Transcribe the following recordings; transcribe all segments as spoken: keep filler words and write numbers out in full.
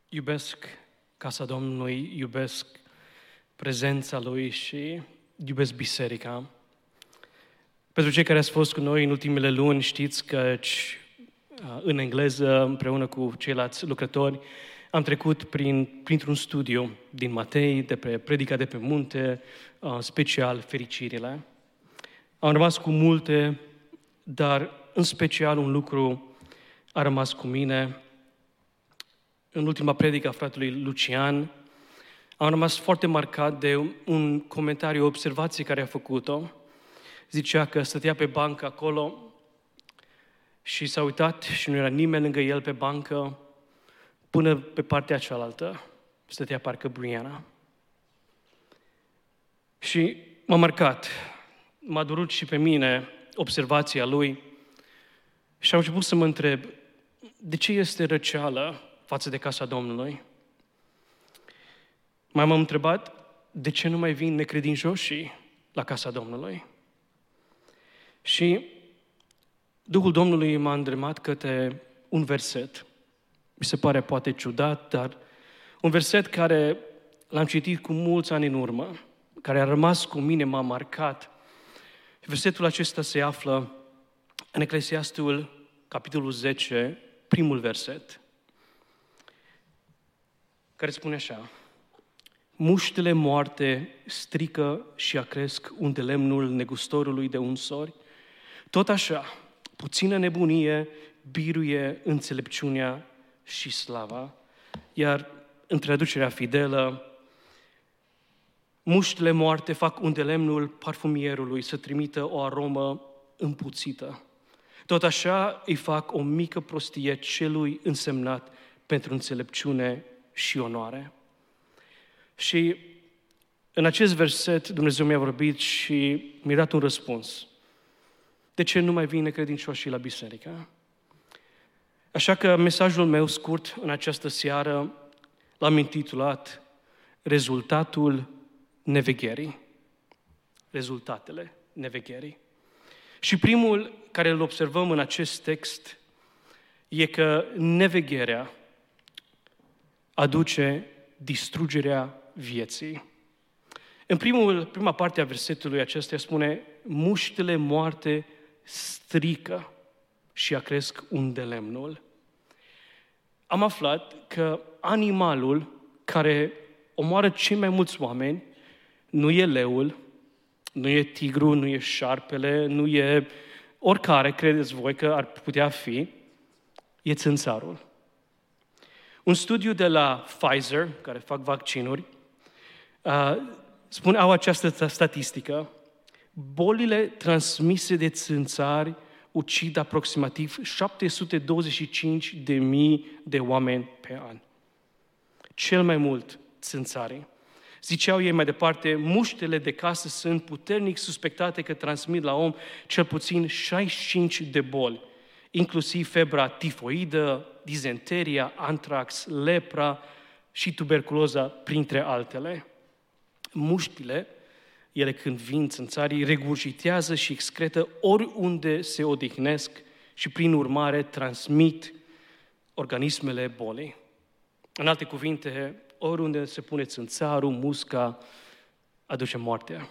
Iubesc casa Domnului, iubesc prezența Lui și iubesc biserica. Pentru cei care ați fost cu noi în ultimele luni, știți că în engleză, împreună cu ceilalți lucrători, am trecut prin, printr-un studiu din Matei, de pe Predica de pe munte, special fericirile. Am rămas cu multe, dar în special un lucru a rămas cu mine. În ultima predică a fratelui Lucian, am rămas foarte marcat de un comentariu, o observație care a făcut-o. Zicea că stătea pe bancă acolo și s-a uitat și nu era nimeni lângă el pe bancă, până pe partea cealaltă stătea parcă Brianna. Și m-a marcat, m-a durut și pe mine observația lui și am început să mă întreb, de ce este răceală față de casa Domnului? Mai m-am întrebat, de ce nu mai vin necredincioșii la casa Domnului? Și Duhul Domnului m-a îndremat către un verset. Mi se pare poate ciudat, dar un verset care l-am citit cu mulți ani în urmă, care a rămas cu mine, m-a marcat. Versetul acesta se află în Eclesiastul, capitolul zece, primul verset, care spune așa: muștele moarte strică și acresc unde lemnul negustorului de unsori, tot așa, puțină nebunie biruie înțelepciunea și slava. Iar în traducerea fidelă, muștele moarte fac unde lemnul parfumierului să trimită o aromă împuțită. Tot așa îi fac o mică prostie celui însemnat pentru înțelepciune și onoare. Și în acest verset Dumnezeu mi-a vorbit și mi-a dat un răspuns. De ce nu mai vin necredincioșii la biserică? Așa că mesajul meu scurt în această seară l-am intitulat Rezultatul nevegherii. Rezultatele nevegherii. Și primul care îl observăm în acest text e că nevegherea aduce distrugerea vieții. În primul, prima parte a versetului acesta spune, muștele moarte strică și acresc unde lemnul. Am aflat că animalul care omoară cei mai mulți oameni nu e leul, nu e tigru, nu e șarpele, nu e oricare, credeți voi că ar putea fi, e țânțarul. Un studiu de la Pfizer, care fac vaccinuri, spune, au această statistică: bolile transmise de țânțari ucid aproximativ șapte sute douăzeci și cinci de mii de oameni pe an. Cel mai mult țânțarii. Ziceau ei mai departe, muștele de casă sunt puternic suspectate că transmit la om cel puțin șaizeci și cinci de boli, inclusiv febra tifoidă, dizenteria, antrax, lepra și tuberculoza, printre altele. Muștile, ele când vin țânțarii, regurgitează și excretă oriunde se odihnesc și prin urmare transmit organismele bolii. În alte cuvinte, oriunde se pune țânțarul, musca, aduce moartea.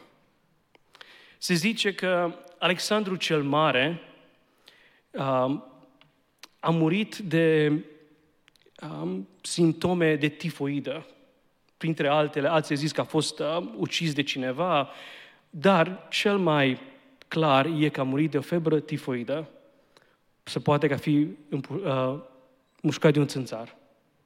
Se zice că Alexandru cel Mare uh, a murit de uh, simptome de tifoidă. Printre altele, alții zis că a fost uh, ucis de cineva, dar cel mai clar e că a murit de o febră tifoidă. Se poate că fi uh, mușcat de un țânțar.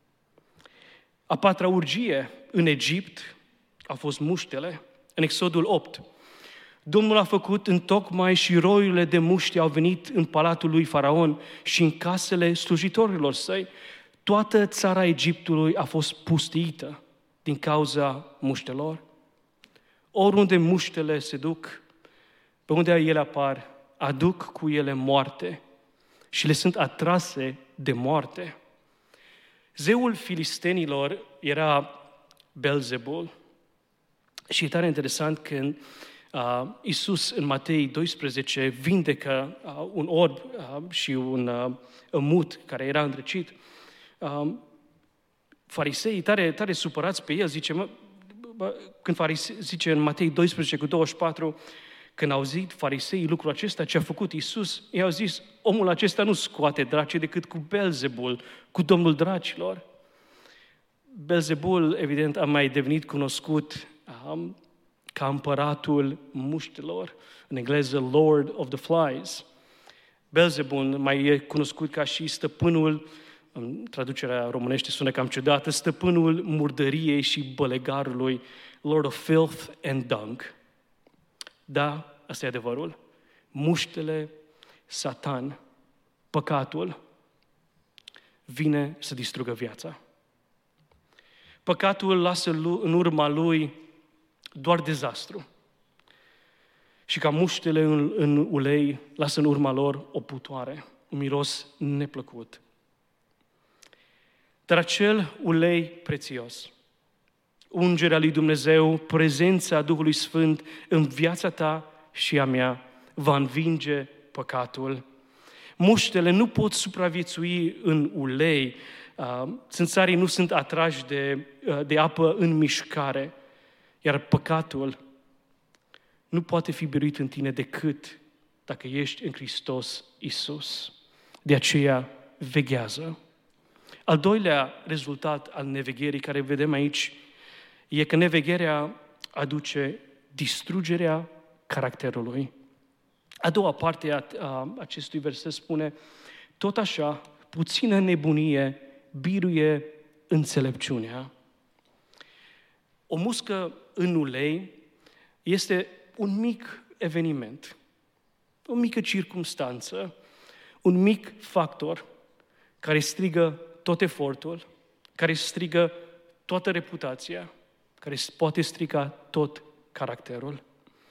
A patra urgie în Egipt a fost muștele. În Exodul opt, Domnul a făcut întocmai și roiurile de muști au venit în palatul lui Faraon și în casele slujitorilor săi. Toată țara Egiptului a fost pustiită din cauza muștelor. Oriunde muștele se duc, pe unde ele apar, aduc cu ele moarte și le sunt atrase de moarte. Zeul filistenilor era Belzebul și e tare interesant când uh, Iisus în Matei doisprezece vindecă uh, un orb uh, și un uh, mut care era îndrăcit. Uh, fariseii tare, tare supărați pe el, zice, mă, bă, când farisei, zice în Matei doisprezece cu douăzeci și patru, când au auzit fariseii lucrul acesta, ce a făcut Iisus, ei au zis, omul acesta nu scoate draci decât cu Belzebul, cu Domnul dracilor. Belzebul, evident, a mai devenit cunoscut um, ca împăratul muștelor, în engleză Lord of the Flies. Belzebul mai e cunoscut ca și stăpânul, în traducerea românește sună cam ciudată, stăpânul murdăriei și bălegarului, Lord of Filth and Dung. Da, asta e adevărul. Muștele, Satan, păcatul, vine să distrugă viața. Păcatul lasă în urma lui doar dezastru. Și ca muștele în, în ulei lasă în urma lor o putoare, un miros neplăcut. Dar acel ulei prețios, ungerea lui Dumnezeu, prezența Duhului Sfânt în viața ta și a mea, va învinge păcatul. Muștele nu pot supraviețui în ulei, țânțarii nu sunt atrași de, de apă în mișcare, iar păcatul nu poate fi biruit în tine decât dacă ești în Hristos Iisus. De aceea veghează. Al doilea rezultat al nevegherii care vedem aici e că nevegherea aduce distrugerea caracterului. A doua parte a, a acestui verset spune, tot așa, puțină nebunie biruie înțelepciunea. O muscă în ulei este un mic eveniment, o mică circumstanță, un mic factor care strigă tot efortul, care strigă toată reputația, care poate strica tot caracterul.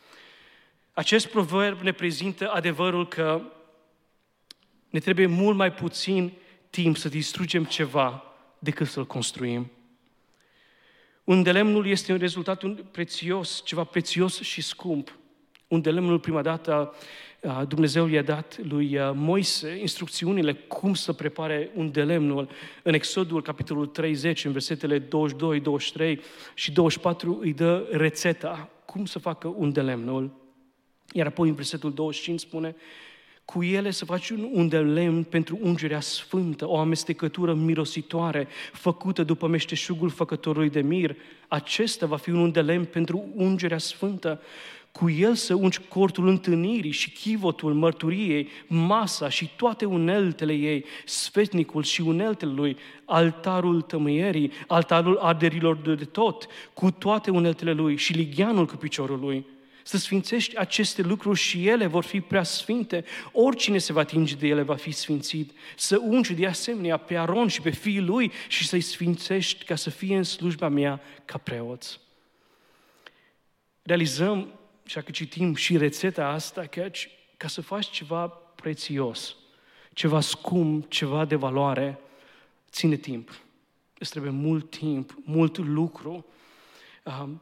Acest proverb ne prezintă adevărul că ne trebuie mult mai puțin timp să distrugem ceva decât să-l construim. Unde lemnul este un rezultat prețios, ceva prețios și scump. Unde lemnul prima dată Dumnezeu i-a dat lui Moise instrucțiunile cum să prepare un de lemnul. În Exodul, capitolul treizeci, în versetele douăzeci și doi, douăzeci și trei și douăzeci și patru, îi dă rețeta cum să facă un de lemnul. Iar apoi în versetul douăzeci și cinci spune, cu ele să faci un un de lemn pentru ungerea sfântă, o amestecătură mirositoare, făcută după meșteșugul făcătorului de mir. Acesta va fi un de lemn pentru ungerea sfântă. Cu el să ungi cortul întâlnirii și chivotul mărturiei, masa și toate uneltele ei, sfetnicul și uneltele lui, altarul tămâierii, altarul arderilor de tot, cu toate uneltele lui și ligheanul cu piciorul lui. Să sfințești aceste lucruri și ele vor fi prea sfinte. Oricine se va atinge de ele va fi sfințit. Să ungi de asemenea pe Aron și pe fiii lui și să-i sfințești ca să fie în slujba mea ca preoți. Realizăm, și dacă citim și rețeta asta, că ca să faci ceva prețios, ceva scump, ceva de valoare, ține timp. Îți trebuie mult timp, mult lucru. Um,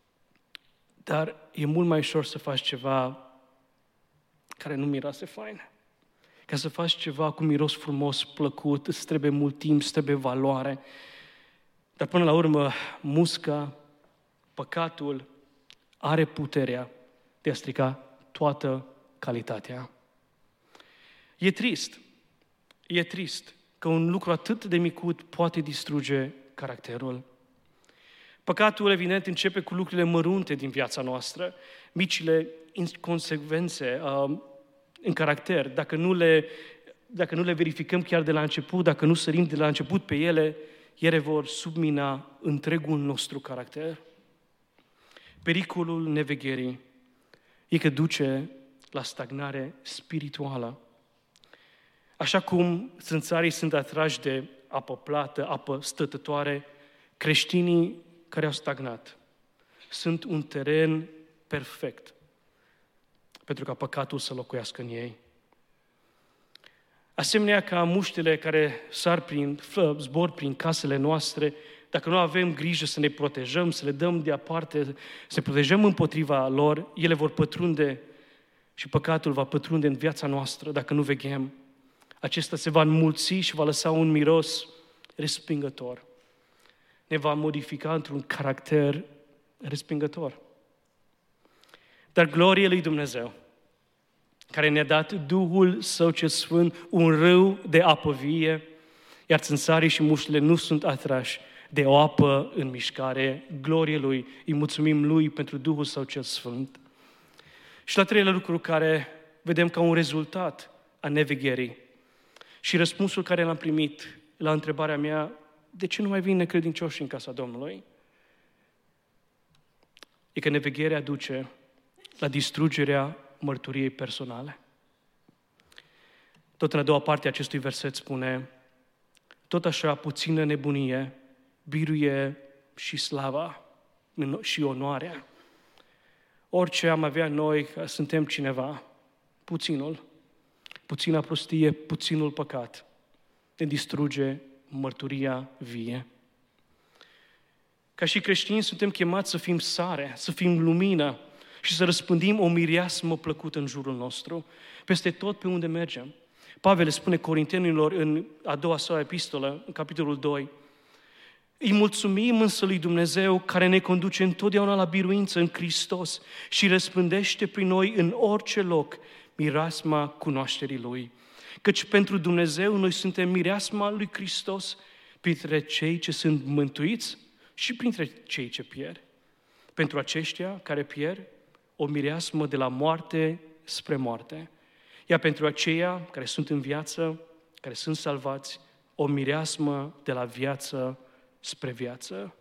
Dar e mult mai ușor să faci ceva care nu miroase fain. Ca să faci ceva cu miros frumos, plăcut, îți trebuie mult timp, îți trebuie valoare. Dar până la urmă, musca, păcatul, are puterea de a strica toată calitatea. E trist, e trist că un lucru atât de micut poate distruge caracterul. Păcatul, evident, începe cu lucrurile mărunte din viața noastră, micile inconsecvențe uh, în caracter. Dacă nu, le, dacă nu le verificăm chiar de la început, dacă nu sărim de la început pe ele, ele vor submina întregul nostru caracter. Pericolul nevegherii e că duce la stagnare spirituală. Așa cum țânțarii sunt atrași de apă plată, apă stătătoare, creștinii care au stagnat sunt un teren perfect pentru ca păcatul să locuiască în ei. Asemenea ca muștele care sar prin, zbor prin casele noastre, dacă nu avem grijă să ne protejăm, să le dăm deoparte, să ne protejăm împotriva lor, ele vor pătrunde și păcatul va pătrunde în viața noastră dacă nu veghem. Acesta se va înmulți și va lăsa un miros respingător. ne va modifica într-un caracter respingător. Dar glorie lui Dumnezeu, care ne-a dat Duhul Său cel Sfânt, un râu de apă vie, iar țânțarii și muștele nu sunt atrași de o apă în mișcare. Glorie Lui, îi mulțumim Lui pentru Duhul Său cel Sfânt. Și la treilea lucru care vedem ca un rezultat a nevegherii și răspunsul care l-am primit la întrebarea mea, de ce nu mai vin necredincioși în casa Domnului? E că nevegherea duce la distrugerea mărturiei personale. Tot în a doua parte a acestui verset spune, tot așa puțină nebunie biruie și slava și onoarea. Orice am avea noi, că suntem cineva, puținul, puțina prostie, puținul păcat, ne distruge mărturia vie. Ca și creștini suntem chemați să fim sare, să fim lumină și să răspândim o mireasmă plăcută în jurul nostru, peste tot pe unde mergem. Pavel le spune Corintenilor în a doua sa epistolă, în capitolul doi, îi mulțumim însă lui Dumnezeu care ne conduce întotdeauna la biruință în Hristos și răspândește prin noi în orice loc mireasma cunoașterii Lui. Căci pentru Dumnezeu noi suntem mireasma lui Hristos printre cei ce sunt mântuiți și printre cei ce pierd. Pentru aceștia care pierd, o mireasmă de la moarte spre moarte. Iar pentru aceia care sunt în viață, care sunt salvați, o mireasmă de la viață spre viață.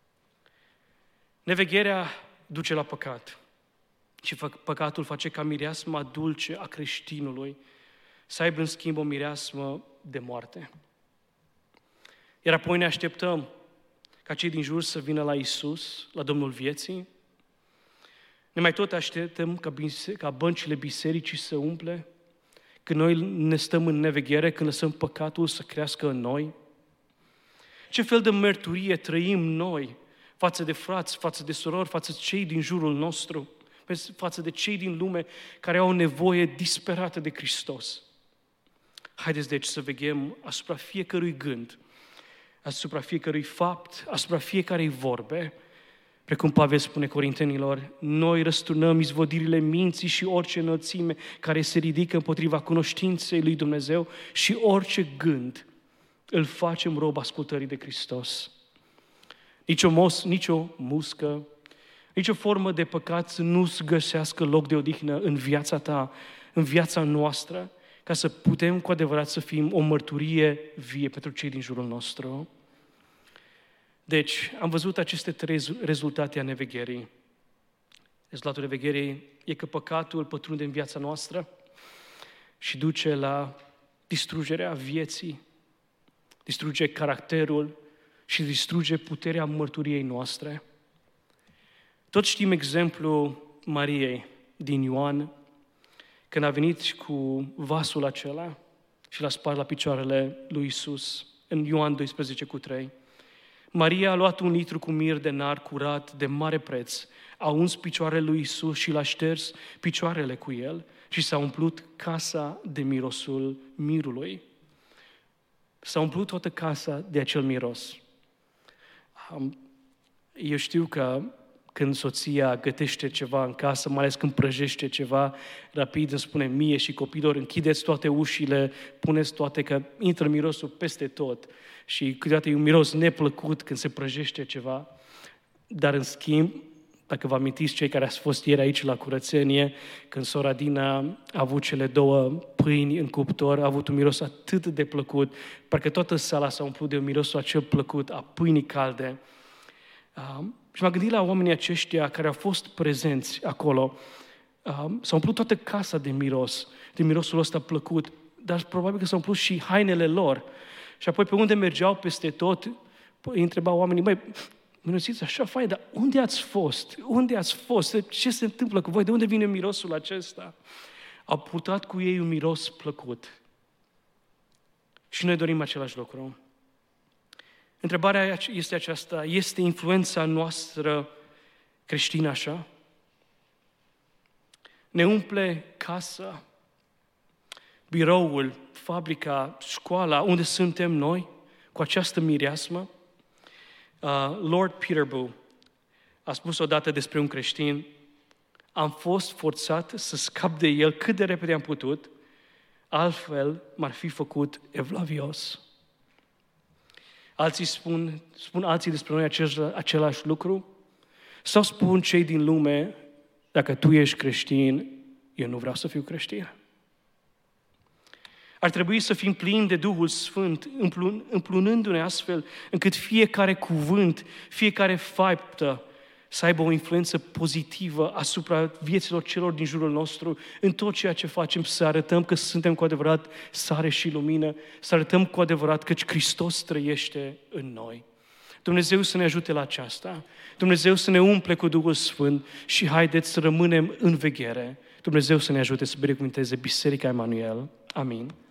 Nevegherea duce la păcat și păcatul face ca mireasma dulce a creștinului să aibă în schimb o mireasmă de moarte. Iar apoi ne așteptăm ca cei din jur să vină la Iisus, la Domnul vieții. Ne mai tot așteptăm ca, bise- ca băncile bisericii să umple, când noi ne stăm în neveghere, când lăsăm păcatul să crească în noi. Ce fel de mărturie trăim noi față de frați, față de surori, față de cei din jurul nostru, față de cei din lume care au nevoie disperată de Hristos. Haideți deci să veghem asupra fiecărui gând, asupra fiecărui fapt, asupra fiecarei vorbe, precum Pavel spune Corintenilor, noi răsturnăm izvodirile minții și orice înălțime care se ridică împotriva cunoștinței lui Dumnezeu și orice gând îl facem rob ascultării de Hristos. Nici o, mos, nici o muscă, nici o formă de păcat să nu-ți găsească loc de odihnă în viața ta, în viața noastră, ca să putem cu adevărat să fim o mărturie vie pentru cei din jurul nostru. Deci, am văzut aceste trei rezultate a nevegherii. Rezultatul nevegherii e că păcatul pătrunde în viața noastră și duce la distrugerea vieții, distruge caracterul și distruge puterea mărturiei noastre. Tot știm exemplul Mariei din Ioan, când a venit cu vasul acela și l-a spart la picioarele lui Iisus, în Ioan doisprezece cu trei. Maria a luat un litru cu mir de nar curat de mare preț, a uns picioarele lui Iisus și l-a șters picioarele cu el și s-a umplut casa de mirosul mirului. S-a umplut toată casa de acel miros. Eu știu că când soția gătește ceva în casă, mai ales când prăjește ceva, rapid îmi spune mie și copiilor, închideți toate ușile, puneți toate, că intră mirosul peste tot. Și câteodată e un miros neplăcut când se prăjește ceva. Dar în schimb, dacă vă amintiți cei care ați fost ieri aici la curățenie, când sora Dina a avut cele două pâini în cuptor, a avut un miros atât de plăcut, parcă toată sala s-a umplut de un mirosul acel plăcut a pâinii calde. Uh, și m-am gândit la oamenii aceștia care au fost prezenți acolo. Uh, s-a umplut toată casa de miros, de mirosul ăsta plăcut, dar probabil că s-au umplut și hainele lor. Și apoi pe unde mergeau peste tot, îi întrebau oamenii, băi, minunățiți, așa fain, dar unde ați fost? Unde ați fost? Ce se întâmplă cu voi? De unde vine mirosul acesta? Au purtat cu ei un miros plăcut. Și noi dorim același lucru. Întrebarea este aceasta, este influența noastră creștină așa? Ne umple casa, biroul, fabrica, școala, unde suntem noi, cu această mireasmă? Uh, Lord Peterborough a spus odată despre un creștin: am fost forțat să scap de el cât de repede am putut, altfel m-ar fi făcut evlavios. Alții spun, spun alții despre noi același, același lucru? Sau spun cei din lume: dacă tu ești creștin, eu nu vreau să fiu creștin? Ar trebui să fim plini de Duhul Sfânt, împlun, împlunându-ne astfel încât fiecare cuvânt, fiecare faptă să aibă o influență pozitivă asupra vieților celor din jurul nostru, în tot ceea ce facem, să arătăm că suntem cu adevărat sare și lumină, să arătăm cu adevărat că Hristos trăiește în noi. Dumnezeu să ne ajute la aceasta, Dumnezeu să ne umple cu Duhul Sfânt și haideți să rămânem în veghere. Dumnezeu să ne ajute să binecuvânteze Biserica Emanuel. Amin.